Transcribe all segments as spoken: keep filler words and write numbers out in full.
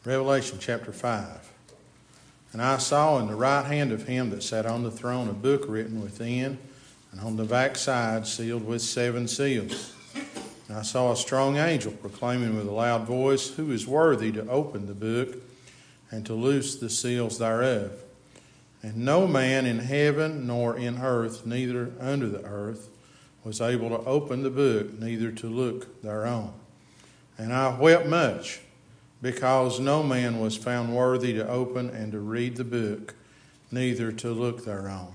Revelation chapter five. And I saw in the right hand of him that sat on the throne a book written within, and on the back side sealed with seven seals. And I saw a strong angel proclaiming with a loud voice, Who is worthy to open the book and to loose the seals thereof? And no man in heaven nor in earth, neither under the earth, was able to open the book, neither to look thereon. And I wept much, because no man was found worthy to open and to read the book, neither to look thereon.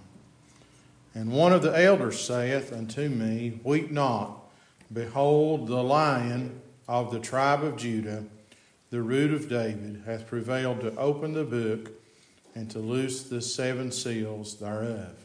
And one of the elders saith unto me, Weep not, behold, the Lion of the tribe of Judah, the root of David, hath prevailed to open the book and to loose the seven seals thereof.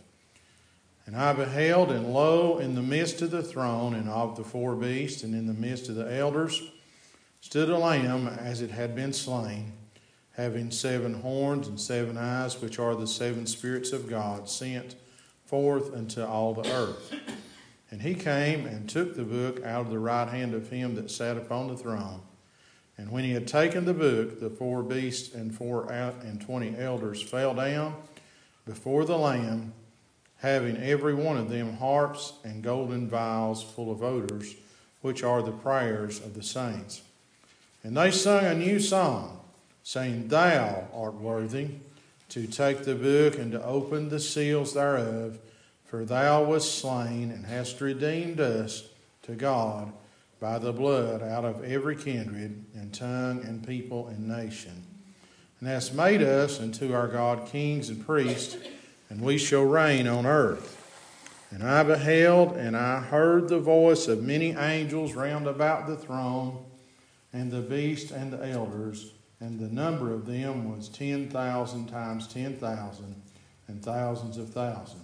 And I beheld, and lo, in the midst of the throne and of the four beasts, and in the midst of the elders, stood a lamb as it had been slain, having seven horns and seven eyes, which are the seven spirits of God, sent forth unto all the earth. And he came and took the book out of the right hand of him that sat upon the throne. And when he had taken the book, the four beasts and four and twenty elders fell down before the Lamb, having every one of them harps and golden vials full of odors, which are the prayers of the saints. And they sung a new song, saying, Thou art worthy to take the book and to open the seals thereof, for thou wast slain and hast redeemed us to God by the blood out of every kindred and tongue and people and nation, and hast made us unto our God kings and priests, and we shall reign on earth. And I beheld, and I heard the voice of many angels round about the throne, and the beast and the elders, and the number of them was ten thousand times ten thousand, and thousands of thousands,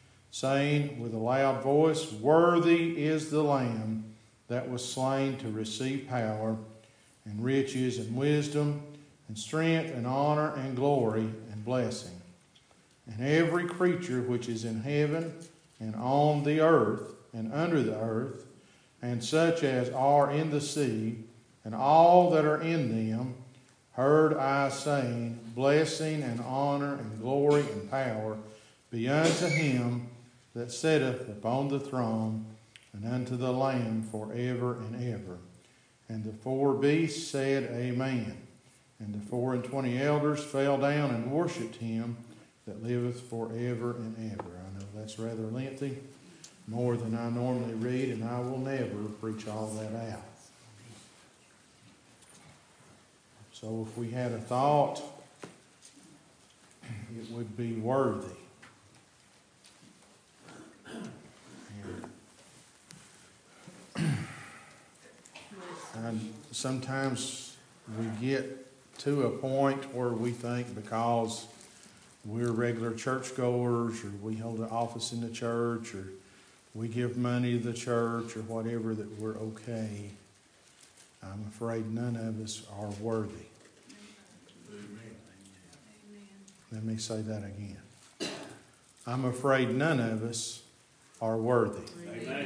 saying with a loud voice, Worthy is the Lamb that was slain to receive power, and riches, and wisdom, and strength, and honor, and glory, and blessing. And every creature which is in heaven, and on the earth, and under the earth, and such as are in the sea, and all that are in them, heard I saying, Blessing and honor and glory and power be unto him that sitteth upon the throne, and unto the Lamb forever and ever. And the four beasts said, Amen. And the four and twenty elders fell down and worshipped him that liveth forever and ever. I know that's rather lengthy, more than I normally read, and I will never preach all that out. So if we had a thought, it would be worthy. And sometimes we get to a point where we think because we're regular churchgoers, or we hold an office in the church, or we give money to the church, or whatever, that we're okay. I'm afraid none of us are worthy. Let me say that again. I'm afraid none of us are worthy. Amen.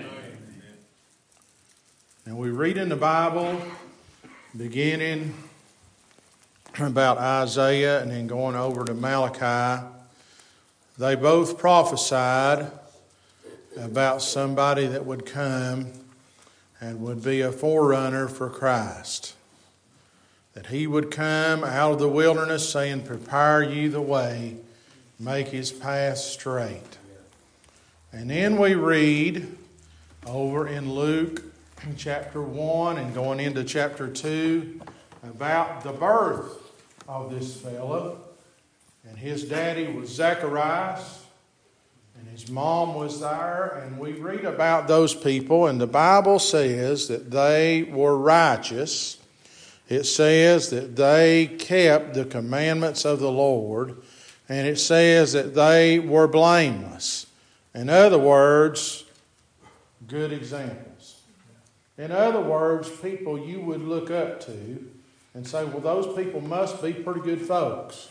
And we read in the Bible, beginning about Isaiah and then going over to Malachi, they both prophesied about somebody that would come and would be a forerunner for Christ. That he would come out of the wilderness saying, Prepare ye the way, make his path straight. And then we read over in Luke chapter one and going into chapter two about the birth of this fellow. And his daddy was Zacharias, and his mom was there. And we read about those people, and the Bible says that they were righteous. It says that they kept the commandments of the Lord, and it says that they were blameless. In other words, good examples. In other words, people you would look up to and say, well, those people must be pretty good folks.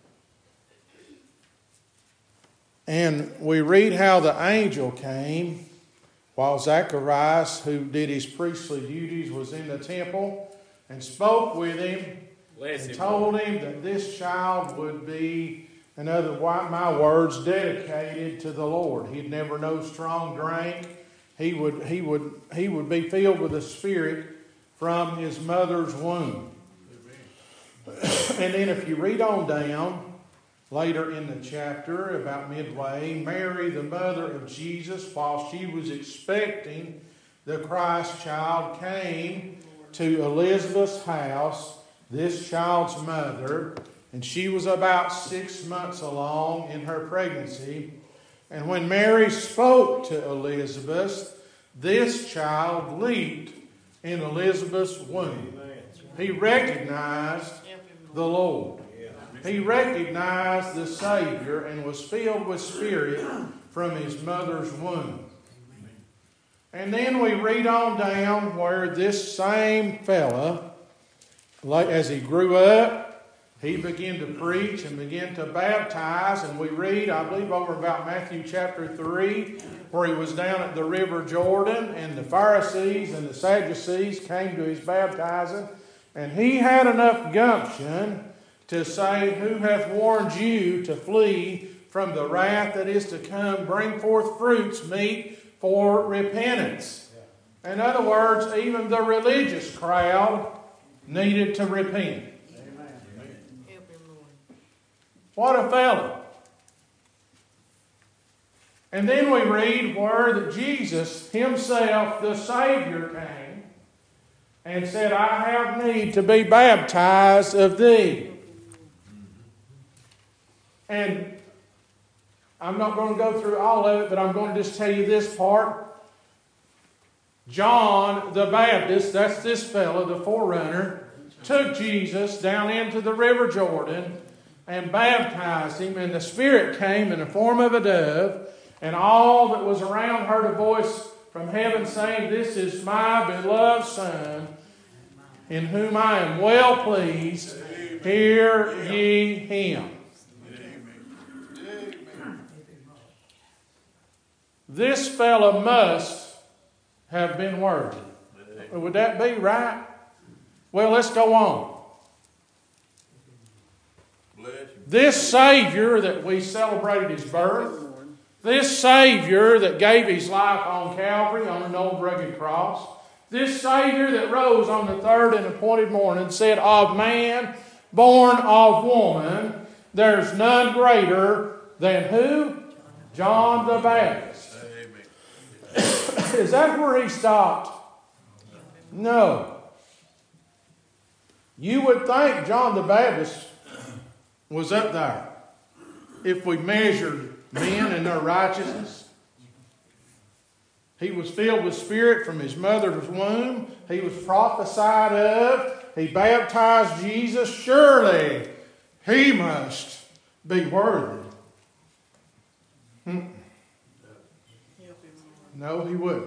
And we read how the angel came while Zacharias, who did his priestly duties, was in the temple, and spoke with him and told him that this child would be, in other my words, dedicated to the Lord. He'd never know strong drink. He would, he would, he would be filled with the Spirit from his mother's womb. And then if you read on down, later in the chapter, about midway, Mary, the mother of Jesus, while she was expecting the Christ child, came to Elizabeth's house, this child's mother, and she was about six months along in her pregnancy. And when Mary spoke to Elizabeth, this child leaped in Elizabeth's womb. He recognized the Lord. He recognized the Savior and was filled with Spirit from his mother's womb. And then we read on down where this same fella, as he grew up, he began to preach and began to baptize. And we read, I believe, over about Matthew chapter three, where he was down at the river Jordan, and the Pharisees and the Sadducees came to his baptizing. And he had enough gumption to say, "Who hath warned you to flee from the wrath that is to come? Bring forth fruits meet for repentance." In other words, even the religious crowd needed to repent. What a fellow. And then we read where that Jesus himself, the Savior, came and said, "I have need to be baptized of thee." And I'm not going to go through all of it, but I'm going to just tell you this part. John the Baptist, that's this fellow, the forerunner, took Jesus down into the river Jordan and baptized him, and the Spirit came in the form of a dove, and all that was around heard a voice from heaven saying, "This is my beloved Son, in whom I am well pleased. Hear ye him." This fellow must have been worthy. Would that be right? Well, let's go on. This Savior that we celebrated his birth, this Savior that gave his life on Calvary on an old rugged cross, this Savior that rose on the third and appointed morning, said, "Of man born of woman, there's none greater than" who? John the Baptist. Is that where he stopped? No. You would think John the Baptist was up there if we measured men and their righteousness. He was filled with Spirit from his mother's womb. He was prophesied of. He baptized Jesus. Surely he must be worthy. Hmm. No, he wouldn't.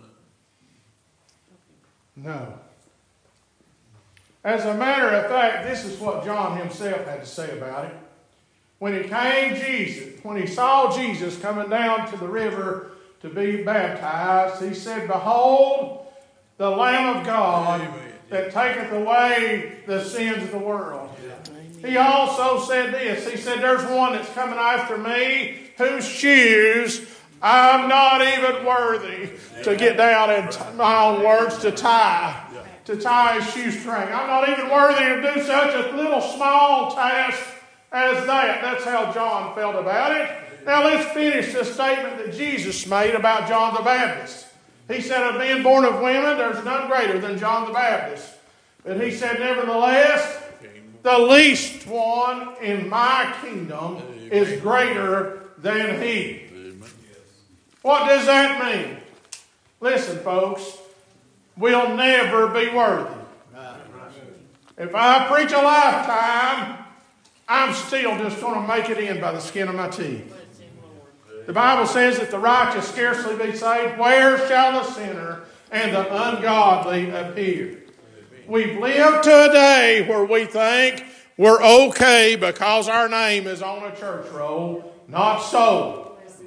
No. As a matter of fact, this is what John himself had to say about it. When he came, Jesus, when he saw Jesus coming down to the river to be baptized, he said, "Behold, the Lamb of God that taketh away the sins of the world." He also said this. He said, "There's one that's coming after me, whose shoes I'm not even worthy to get down in t- my own words to tie, to tie his shoestring. I'm not even worthy to do such a little small task as that." That's how John felt about it. Now let's finish the statement that Jesus made about John the Baptist. He said, "Of men born of women, there's none greater than John the Baptist." But he said, "Nevertheless, the least one in my kingdom is greater than he." What does that mean? Listen, folks, we'll never be worthy. If I preach a lifetime, I'm still just going to make it in by the skin of my teeth. The Bible says that the righteous scarcely be saved. Where shall the sinner and the ungodly appear? We've lived to a day where we think we're okay because our name is on a church roll. Not so.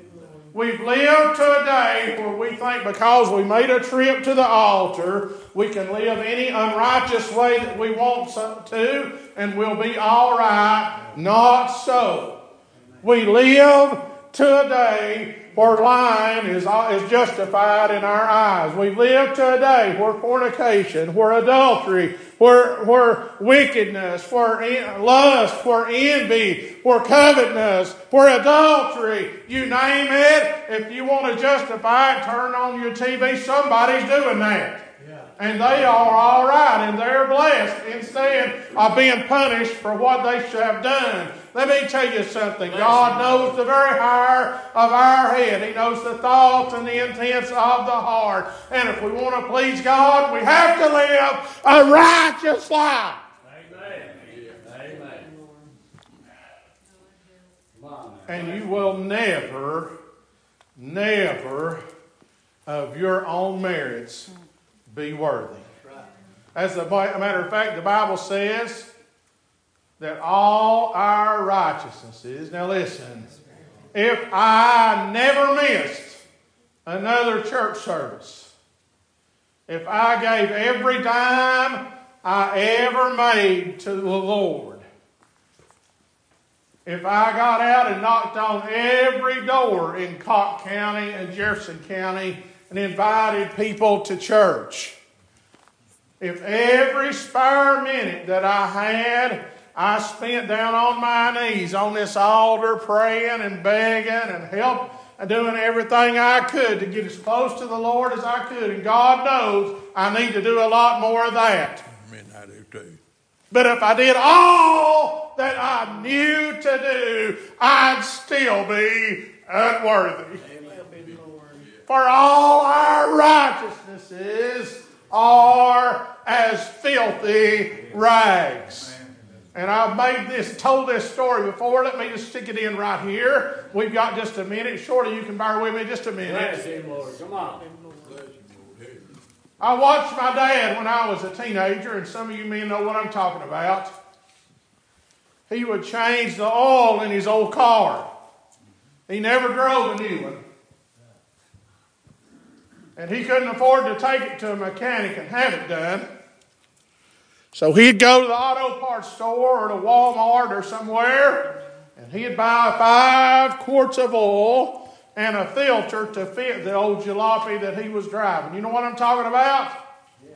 We've lived to a day where we think because we made a trip to the altar, we can live any unrighteous way that we want to, and we'll be all right. Not so. We live to a day where lying is, is justified in our eyes. We live to a day where fornication, where adultery, where, where wickedness, where lust, where envy, where covetousness, where adultery, you name it. If you want to justify it, turn on your T V. Somebody's doing that. Yeah. And they are all right, and they're blessed instead of being punished for what they should have done. Let me tell you something. God knows the very hair of our head. He knows the thoughts and the intents of the heart. And if we want to please God, we have to live a righteous life. Amen. Amen. And you will never, never of your own merits be worthy. As a matter of fact, the Bible says that all our righteousnesses, now listen, if I never missed another church service, if I gave every dime I ever made to the Lord, if I got out and knocked on every door in Cocke County and Jefferson County and invited people to church, if every spare minute that I had I spent down on my knees on this altar praying and begging and help and doing everything I could to get as close to the Lord as I could. And God knows I need to do a lot more of that. Amen, I do too. But if I did all that I knew to do, I'd still be unworthy. Amen. For all our righteousnesses are as filthy rags. And I've made this, told this story before. Let me just stick it in right here. We've got just a minute. Shorty, you can bear with me just a minute. Bless him, Lord. Come on. I watched my dad when I was a teenager, and some of you men know what I'm talking about. He would change the oil in his old car. He never drove a new one. And he couldn't afford to take it to a mechanic and have it done. So he'd go to the auto parts store or to Walmart or somewhere, and he'd buy five quarts of oil and a filter to fit the old jalopy that he was driving. You know what I'm talking about? Yeah.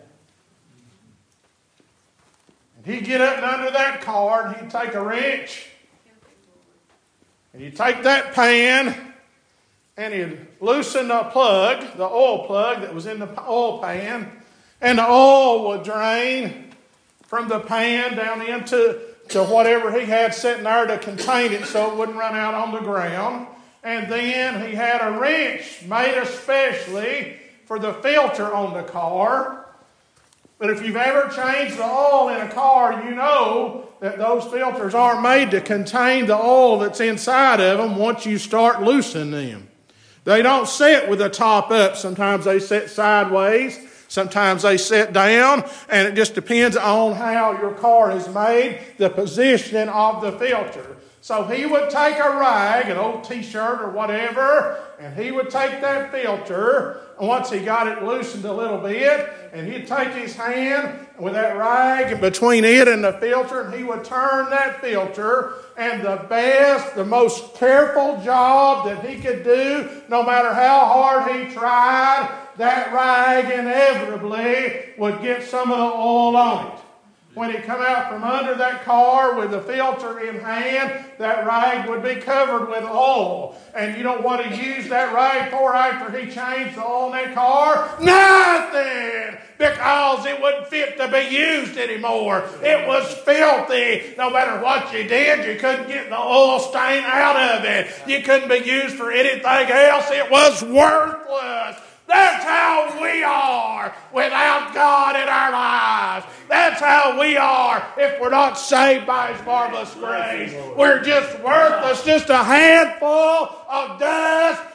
And he'd get up and under that car, and he'd take a wrench, and he'd take that pan, and he'd loosen the plug, the oil plug that was in the oil pan, and the oil would drain from the pan down into to whatever he had sitting there to contain it so it wouldn't run out on the ground. And then he had a wrench made especially for the filter on the car. But if you've ever changed the oil in a car, you know that those filters aren't made to contain the oil that's inside of them once you start loosening them. They don't sit with the top up. Sometimes they sit sideways. Sometimes they sit down, and it just depends on how your car is made, the position of the filter. So he would take a rag, an old t-shirt or whatever, and he would take that filter, and once he got it loosened a little bit, and he'd take his hand with that rag between it and the filter, and he would turn that filter, and the best, the most careful job that he could do, no matter how hard he tried, that rag inevitably would get some of the oil on it. When he come out from under that car with the filter in hand, that rag would be covered with oil. And you know what he used that rag for after he changed the oil in that car? Nothing! Because it wouldn't fit to be used anymore. It was filthy. No matter what you did, you couldn't get the oil stain out of it. You couldn't be used for anything else. It was worthless. That's how we are without God in our lives. That's how we are if we're not saved by His marvelous grace. We're just worthless, just a handful of dust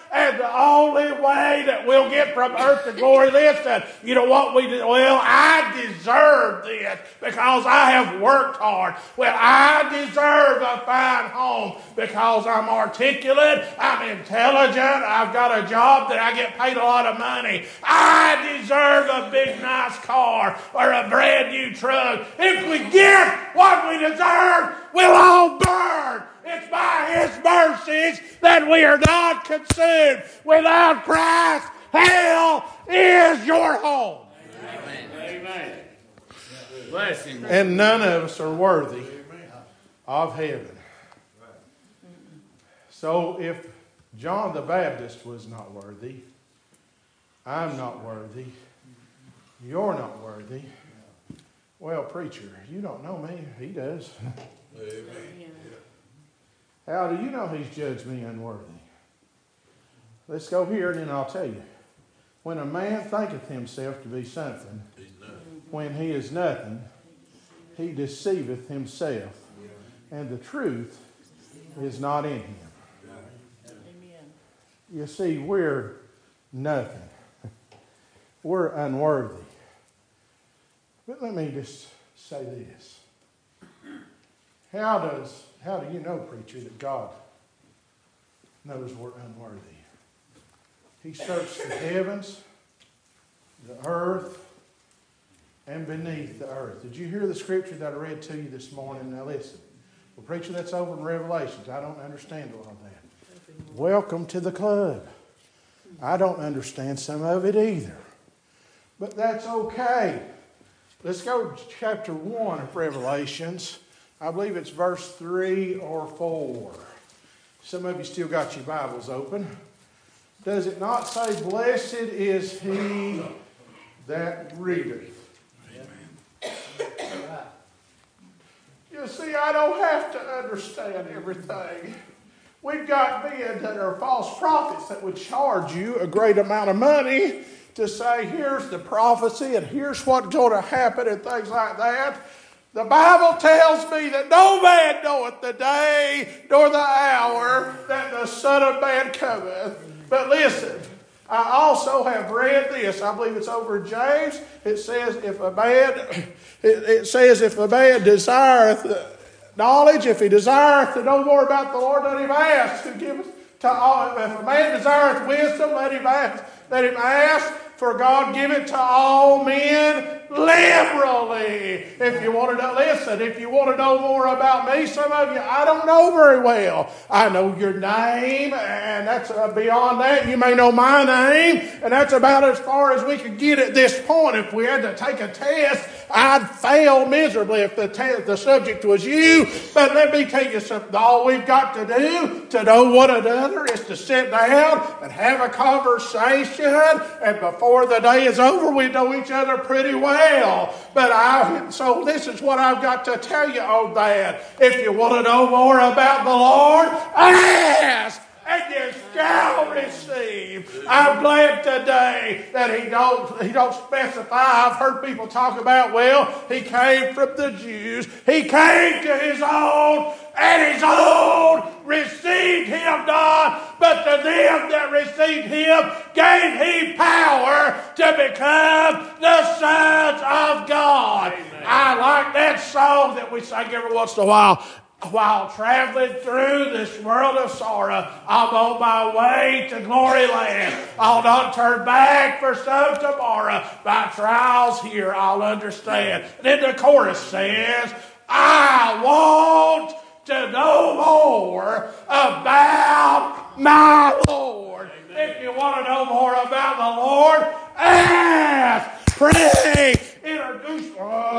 And the only way that we'll get from earth to glory, listen, you know what we do? Well, I deserve this because I have worked hard. Well, I deserve a fine home because I'm articulate, I'm intelligent, I've got a job that I get paid a lot of money. I deserve a big nice car or a brand new truck. If we get what we deserve, we'll all burn. It's by His mercies that we are not consumed. Without Christ, hell is your home. Amen. Amen. Bless Him. And none of us are worthy of heaven. So if John the Baptist was not worthy, I'm not worthy, you're not worthy, well, preacher, you don't know me. He does. Amen. How do you know He's judged me unworthy? Let's go here and then I'll tell you. When a man thinketh himself to be something, when he is nothing, he deceiveth himself, and the truth is not in him. You see, we're nothing. We're unworthy. But let me just say this. How does, how do you know, preacher, that God knows we're unworthy? He searched the heavens, the earth, and beneath the earth. Did you hear the scripture that I read to you this morning? Now listen. Well, preacher, that's over in Revelations. I don't understand all of that. Welcome to the club. I don't understand some of it either. But that's okay. Let's go to chapter one of Revelations. I believe it's verse three or four. Some of you still got your Bibles open. Does it not say, blessed is he that readeth? Amen. You see, I don't have to understand everything. We've got men that are false prophets that would charge you a great amount of money to say, here's the prophecy and here's what's going to happen and things like that. The Bible tells me that no man knoweth the day nor the hour that the Son of Man cometh. But listen, I also have read this. I believe it's over in James. It says, if a man, it, it says, if a man desireth knowledge, if he desireth to know more about the Lord, let him ask. Who giveth to all? If a man desireth wisdom, let him ask. Let him ask. For God giveth to all men liberally. If you want to know, listen, if you want to know more about me, some of you, I don't know very well. I know your name, and that's uh, beyond that. You may know my name, and that's about as far as we could get at this point. If we had to take a test, I'd fail miserably if the, te- the subject was you. But let me tell you something. All we've got to do to know one another is to sit down and have a conversation, and before Before the day is over, we know each other pretty well. But I, so this is what I've got to tell you on that. If you want to know more about the Lord, ask, and you shall receive. I'm glad today that he don't, he don't specify. I've heard people talk about, well, he came from the Jews. He came to his own, and his own received him not, but to them that received him gave he power to become the sons of God. Amen. I like that song that we sing every once in a while. While traveling through this world of sorrow, I'm on my way to glory land. I'll not turn back for some tomorrow. My trials here I'll understand. And then the chorus says, I want to know more about my Lord. Amen. If you want to know more about the Lord, ask, pray, introduce.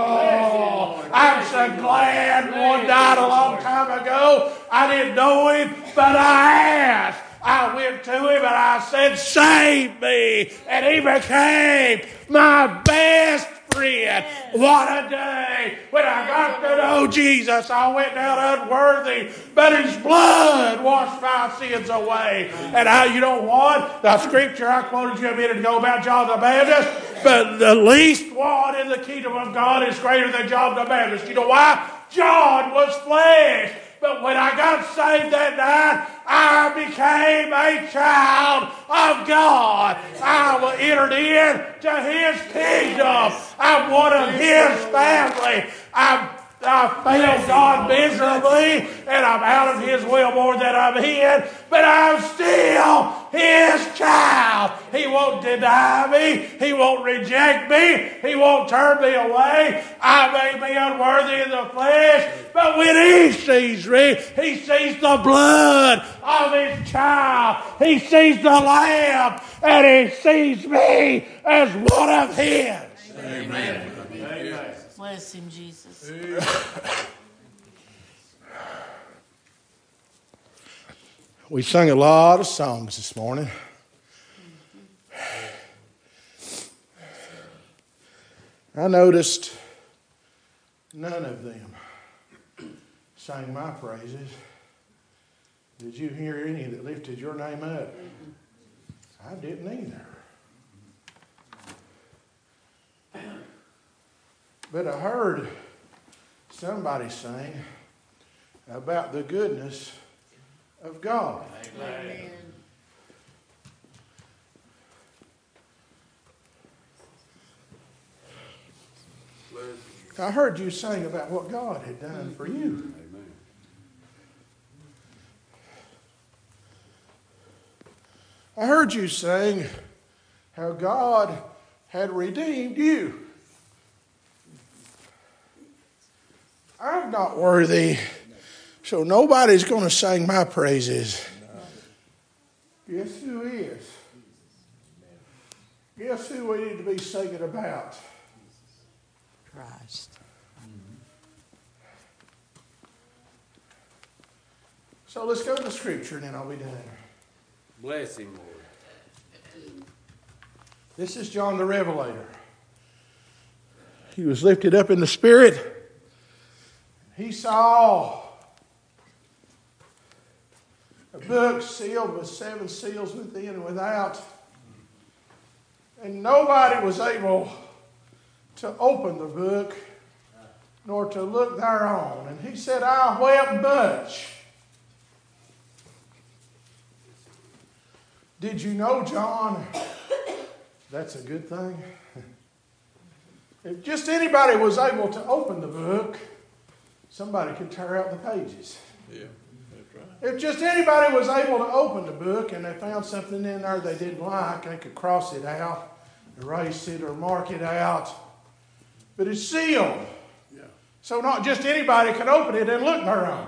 Oh, I'm so glad one died a long time ago. I didn't know him, but I asked. I went to him and I said, save me. And he became my best friend. What a day. When I got to know Jesus, I went down unworthy, but his blood washed my sins away. And I, you know what? The scripture I quoted you a minute ago about John the Baptist, but the least one in the kingdom of God is greater than John the Baptist. You know why? John was flesh. But when I got saved that night, I became a child of God. I was entered into His kingdom. I'm one of His family. I'm I failed God miserably, and I'm out of His will more than I'm in, but I'm still His child. He won't deny me. He won't reject me. He won't turn me away. I may be unworthy in the flesh, but when He sees me, He sees the blood of His child. He sees the Lamb, and He sees me as one of His. Amen. Amen. Bless Him, Jesus. We sung a lot of songs this morning. I noticed none of them sang my praises. Did you hear any that lifted your name up? I didn't either. But I heard somebody sing about the goodness of God. Amen. I heard you sing about what God had done for you. I heard you sing how God had redeemed you. I'm not worthy, so nobody's going to sing my praises. Guess who is? Guess who we need to be singing about? Christ. So let's go to the scripture and then I'll be done. Bless Him, Lord. This is John the Revelator. He was lifted up in the Spirit. He saw a book sealed with seven seals within and without. And nobody was able to open the book nor to look thereon. And he said, I wept much. Did you know, John, that's a good thing? If just anybody was able to open the book, somebody could tear out the pages. Yeah, that's right. If just anybody was able to open the book and they found something in there they didn't like, they could cross it out, erase it, or mark it out. But it's sealed. Yeah. So not just anybody can open it and look thereon.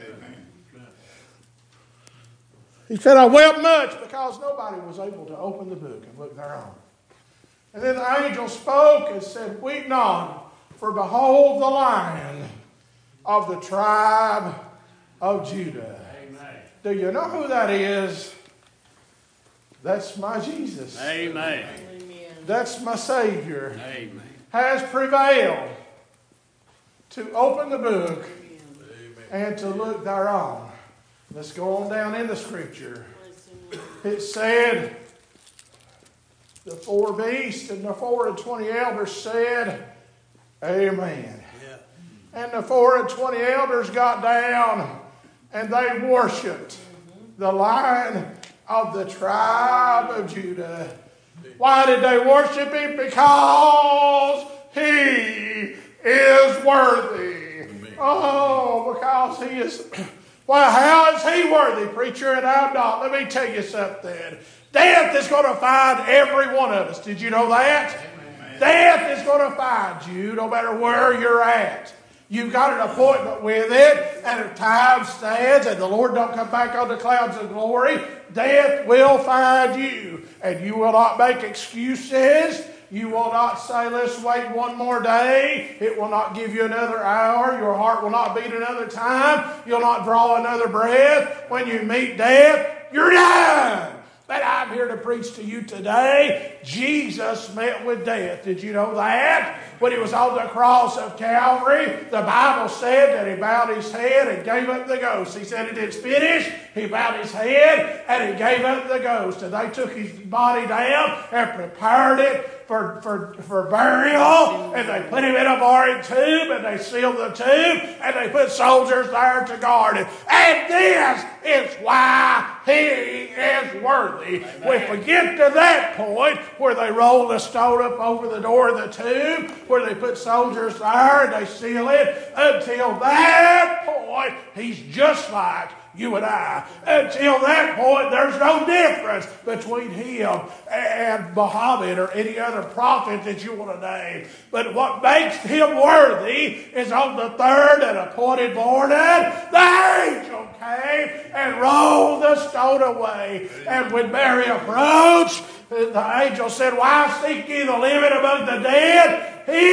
He said, I wept much because nobody was able to open the book and look thereon. And then the angel spoke and said, weep not, for behold the Lion of the tribe of Judah. Amen. Do you know who that is? That's my Jesus. Amen. That's my Savior. Amen. Has prevailed to open the book and to look thereon. Let's go on down in the scripture. It said, the four beasts and the four and twenty elders said, Amen. Yeah. And the four and twenty elders got down and they worshiped the Lion of the tribe of Judah. Why did they worship Him? Because He is worthy. Oh, because He is... Well, how is He worthy, preacher, and I'm not? Let me tell you something. Death is going to find every one of us. Did you know that? Amen. Death is going to find you no matter where you're at. You've got an appointment with it, and if time stands and the Lord don't come back on the clouds of glory, death will find you. And you will not make excuses. You will not say, let's wait one more day. It will not give you another hour. Your heart will not beat another time. You'll not draw another breath. When you meet death, you're done. But I'm here to preach to you today. Jesus met with death. Did you know that? When He was on the cross of Calvary, the Bible said that He bowed His head and gave up the ghost. He said it is finished. He bowed His head and He gave up the ghost. And they took His body down and prepared it for, for, for burial, and they put him in a barren tomb, and they sealed the tomb, and they put soldiers there to guard it. And this is why he is worthy. If we get to that point where they roll the stone up over the door of the tomb, where they put soldiers there and they seal it, until that point, he's just like you and I. Until that point, there's no difference between him and Muhammad or any other prophet that you want to name. But what makes him worthy is on the third and appointed morning, the angel came and rolled the stone away. And when Mary approached, the angel said, "Why seek ye the living among the dead?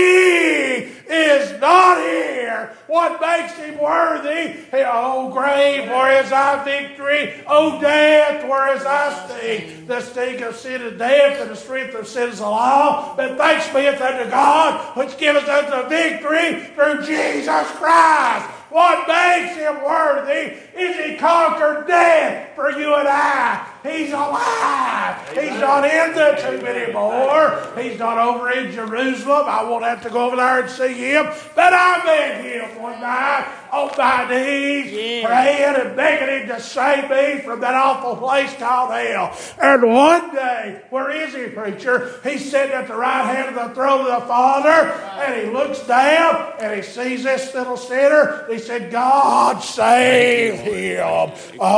He is not here." What makes him worthy? "O grave, where is thy victory? O death, where is thy sting? The sting of sin is death, and the strength of sin is the law. But thanks be unto God, which giveth us the victory through Jesus Christ." What makes him worthy is he conquered death for you and I. He's alive. He's not in the tomb anymore. He's not over in Jerusalem. I won't have to go over there and see him. But I met him one night on my knees, yeah, praying and begging him to save me from that awful place called hell. And one day, where is he, preacher? He's sitting at the right hand of the throne of the Father, and he looks down and he sees this little sinner. He said, "God save him."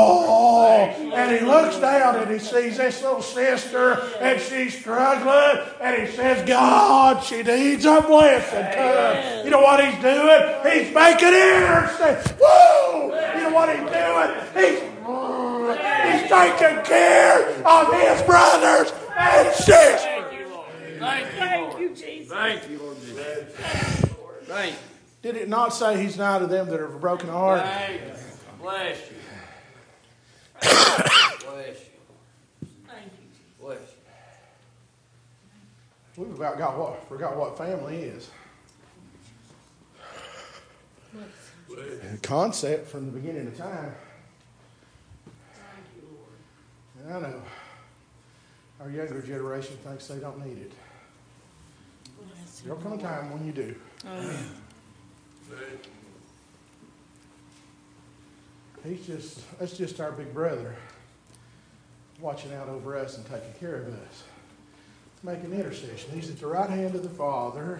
Oh, and he looks down and he sees this little sister and she's struggling, and he says, "God, she needs a blessing too." You know what he's doing? He's making intercession. Woo! You know what he's doing? He's, he's taking care of his brothers and sisters. Thank you, Lord. Thank you, Thank you, Jesus. Thank you, Lord Jesus. Thank you. Did it not say he's nigh to them that are of a broken heart? Thank you. Bless you. Bless you. Thank you, Jesus. Bless you. We've about got what forgot what family is. The concept from the beginning of time. And I know our younger generation thinks they don't need it. There'll come a time when you do. Amen. He's just, that's just our big brother watching out over us and taking care of us. Making intercession. He's at the right hand of the Father.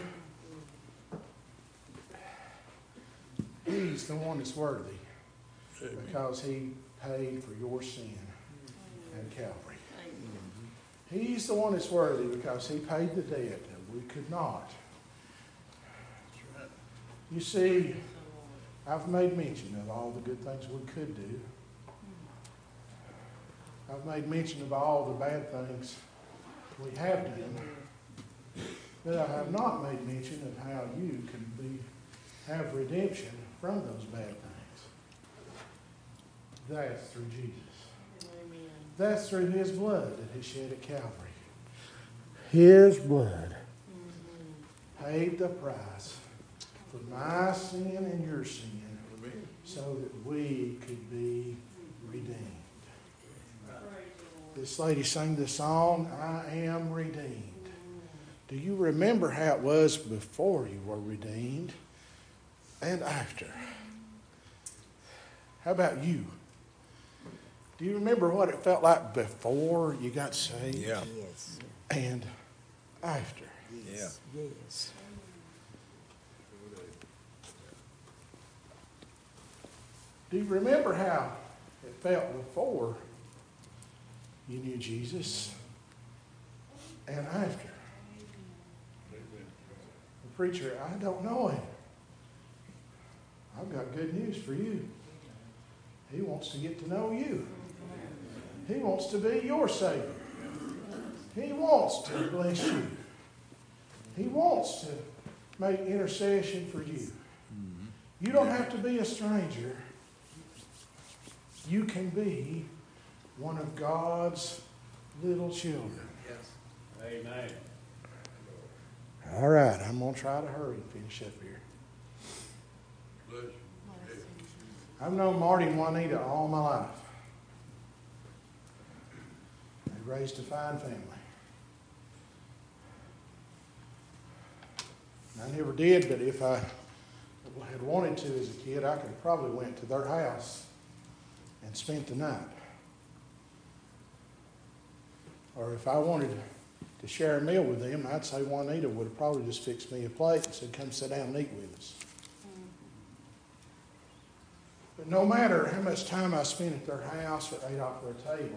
He's the one that's worthy because he paid for your sin at Calvary. He's the one that's worthy because he paid the debt that we could not. You see, I've made mention of all the good things we could do. I've made mention of all the bad things we have done. But I have not made mention of how you can be have redemption from those bad things. That's through Jesus. Amen. That's through his blood that he shed at Calvary. His blood mm-hmm. paid the price for my sin and your sin so that we could be redeemed. This lady sang the song, "I am redeemed." Do you remember how it was before you were redeemed and after? How about you? Do you remember what it felt like before you got saved? Yeah. Yes. And after? Yeah. Yes. Do you remember how it felt before you knew Jesus and after? The preacher, I don't know him. I've got good news for you. He wants to get to know you. He wants to be your Savior. He wants to bless you. He wants to make intercession for you. You don't have to be a stranger. You can be one of God's little children. Yes. Amen. All right, I'm going to try to hurry and finish up here. I've known Marty and Juanita all my life. They raised a fine family. I never did, but if I had wanted to as a kid, I could have probably went to their house and spent the night. Or if I wanted to share a meal with them, I'd say Juanita would have probably just fixed me a plate and said, come sit down and eat with us. But no matter how much time I spent at their house or ate off their table,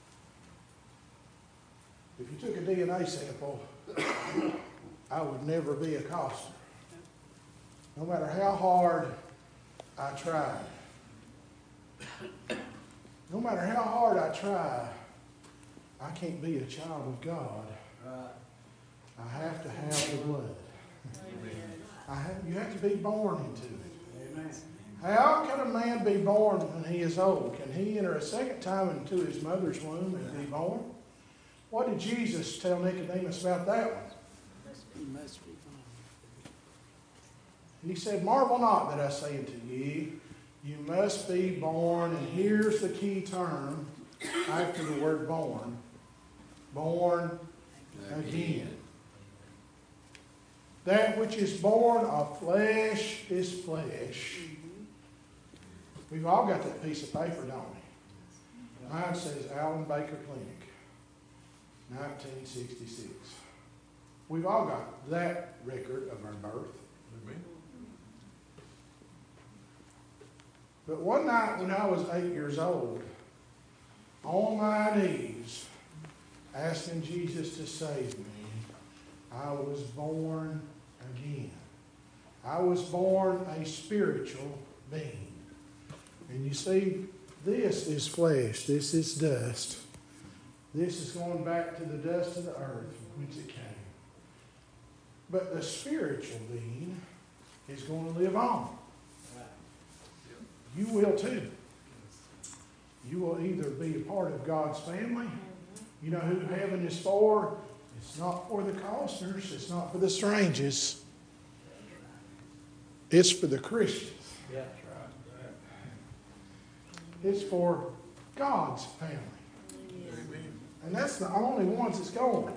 if you took a D N A sample, I would never be a Costner. No matter how hard I tried. No matter how hard I try, I can't be a child of God. I have to have the blood. I have, you have to be born into it. How can a man be born when he is old? Can he enter a second time into his mother's womb and be born? What did Jesus tell Nicodemus about that one? He must be born. He said, marvel not that I say unto ye, you must be born, and here's the key term after the word born, born again. That which is born of flesh is flesh. We've all got that piece of paper, don't we? Mine says Allen Baker Clinic, nineteen sixty-six. We've all got that record of our birth. But one night when I was eight years old, on my knees, asking Jesus to save me, I was born again. I was born a spiritual being. And you see, this is flesh. This is dust. This is going back to the dust of the earth from whence it came. But the spiritual being is going to live on. You will too. You will either be a part of God's family. You know who heaven is for? It's not for the Costners. It's not for the strangers. It's for the Christians. Yeah. It's for God's family. And that's the only ones that's going.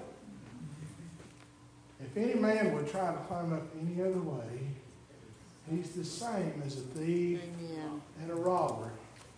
If any man would try to climb up any other way, he's the same as a thief Amen. and a robber.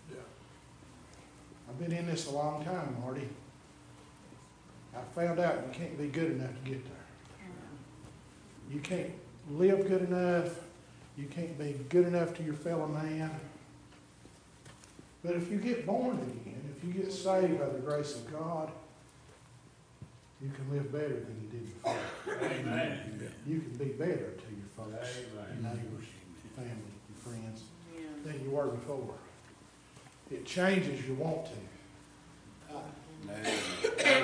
I've been in this a long time, Marty. I found out you can't be good enough to get there. You can't live good enough. You can't be good enough to your fellow man. But if you get born again, if you get saved by the grace of God, you can live better than you did before. Amen. You can be better to your folks, Amen. your neighbors, your family, your friends, Yeah. than you were before. It changes you want to.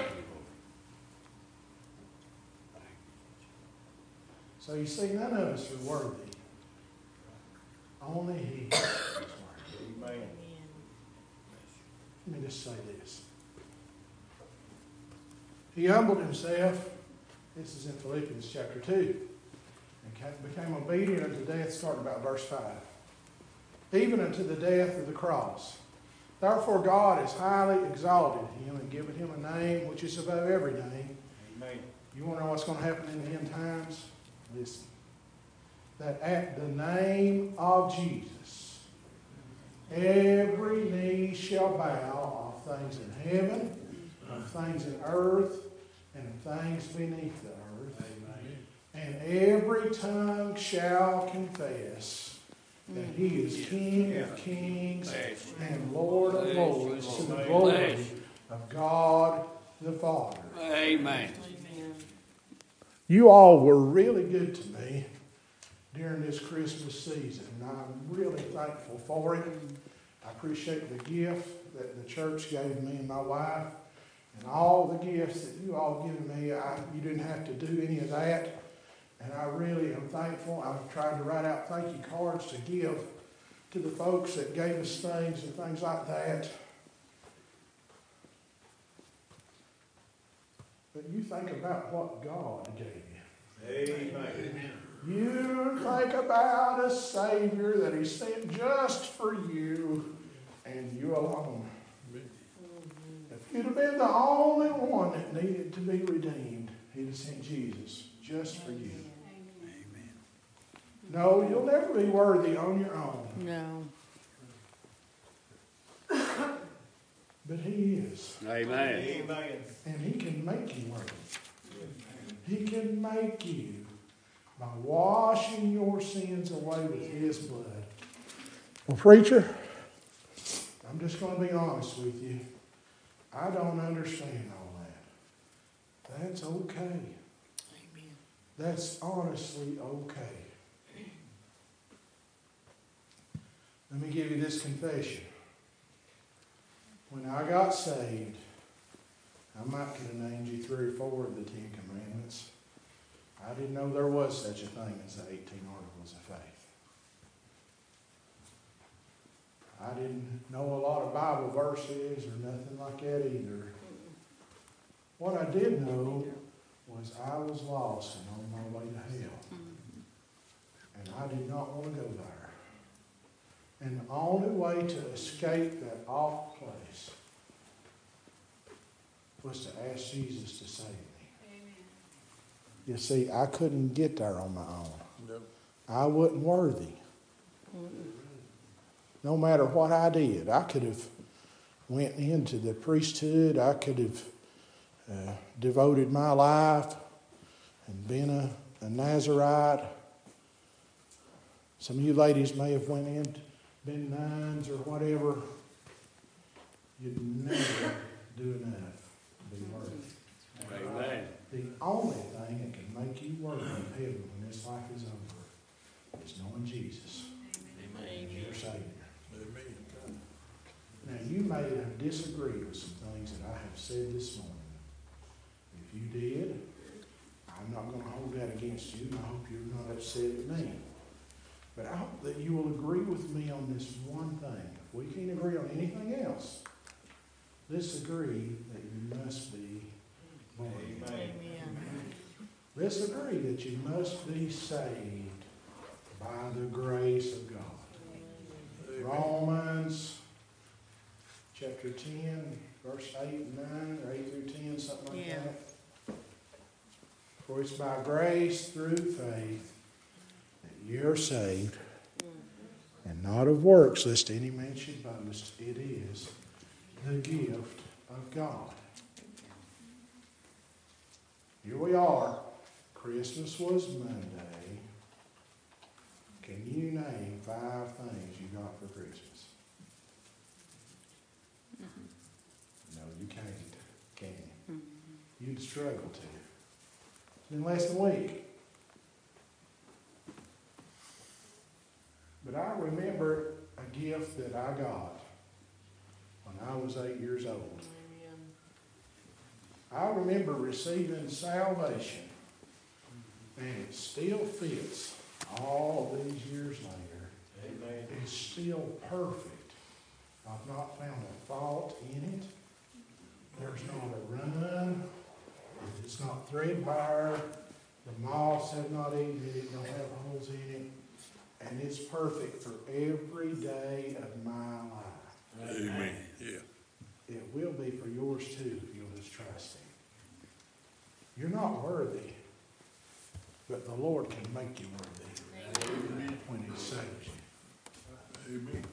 So you see, none of us are worthy. Only He is worthy. Amen. Let me just say this. He humbled himself. This is in Philippians chapter two. And became obedient unto death, starting about verse five. Even unto the death of the cross. Therefore God has highly exalted him and given him a name which is above every name. Amen. You want to know what's going to happen in the end times? Listen. That at the name of Jesus, every knee shall bow of things in heaven, of things in earth, and of things beneath the earth. Amen. And every tongue shall confess that He is King of kings and Lord of lords, to the glory of God the Father. Amen. Amen. You all were really good to me during this Christmas season, and I'm really thankful for it. I appreciate the gift that the church gave me and my wife, and all the gifts that you all given me. I, you didn't have to do any of that, and I really am thankful. I've tried to write out thank you cards to give to the folks that gave us things and things like that. But you think about what God gave you. Amen. You think about a Savior that He sent just for you and you alone. If you'd have been the only one that needed to be redeemed, He'd have sent Jesus just for you. Amen. No, you'll never be worthy on your own. No. But He is. Amen. And He can make you worthy. He can make you by washing your sins away with His blood. Well, preacher, I'm just going to be honest with you. I don't understand all that. That's okay. Amen. That's honestly okay. Let me give you this confession. When I got saved, I might could have named you three or four of the Ten Commandments. I didn't know there was such a thing as the eighteen Articles of Faith. I didn't know a lot of Bible verses or nothing like that either. What I did know was I was lost and on my way to hell. And I did not want to go there. And the only way to escape that awful place was to ask Jesus to save me. Amen. You see, I couldn't get there on my own. No. I wasn't worthy. Mm-mm. No matter what I did, I could have went into the priesthood. I could have uh, devoted my life and been a, a Nazarite. Some of you ladies may have went in, been nuns or whatever. You'd never do enough to be worthy. Amen. The only thing that can make you worthy of heaven when this life is over is knowing Jesus as your Savior. Now, you may have disagreed with some things that I have said this morning. If you did, I'm not going to hold that against you, and I hope you're not upset at me. But I hope that you will agree with me on this one thing. If we can't agree on anything else, let's agree that you must be born again. Amen. Let's agree that you must be saved by the grace of God. Amen. Romans chapter ten, verse eight and nine, or eight through ten, something like Yeah. that. For it's by grace through faith that you're saved, mm-hmm. and not of works, lest any man should boast. It is the gift of God. Here we are. Christmas was Monday. Can you name five things you got for Christmas? No, you can't, can you? Mm-hmm. You'd struggle to. It's been less than a week. But I remember a gift that I got when I was eight years old. Amen. I remember receiving salvation, and it still fits all these years later. Amen. It's still perfect. I've not found a fault in it. There's not a run. It's not threadbare. The moths have not eaten it. It don't have holes in it. And it's perfect for every day of my life. Amen. Yeah. It will be for yours too if you'll just trust Him. You're not worthy, but the Lord can make you worthy. Amen. When He saves you. Amen.